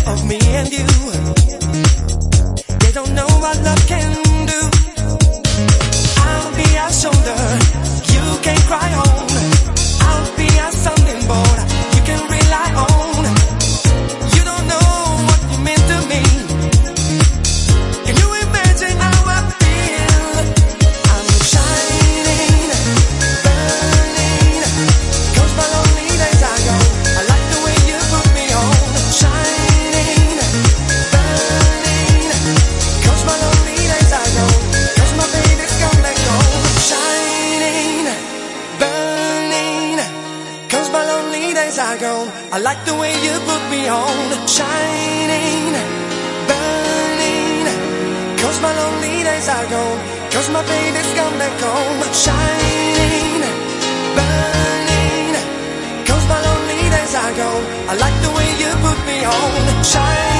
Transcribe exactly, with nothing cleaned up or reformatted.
of me and you. They don't know what love can do. I'll be your shoulder, you can cry on. I'll be your sounding board, you can rely on. You don't know what you mean to me. Can you imagine how I feel? I'm shining, burning, 'cause my lonely days are gone. I like the way you put me on. Shining, burning, 'cause my lonely days are gone. 'Cause my baby's gone back home. Shining, burning, 'cause my lonely days are gone. I like the way you put me on. Shining, burning, 'cause my lonely days are gone. 'Cause my baby's gone back home. Shining, burning, 'cause my lonely days are gone. I like the way you put me on. Shining.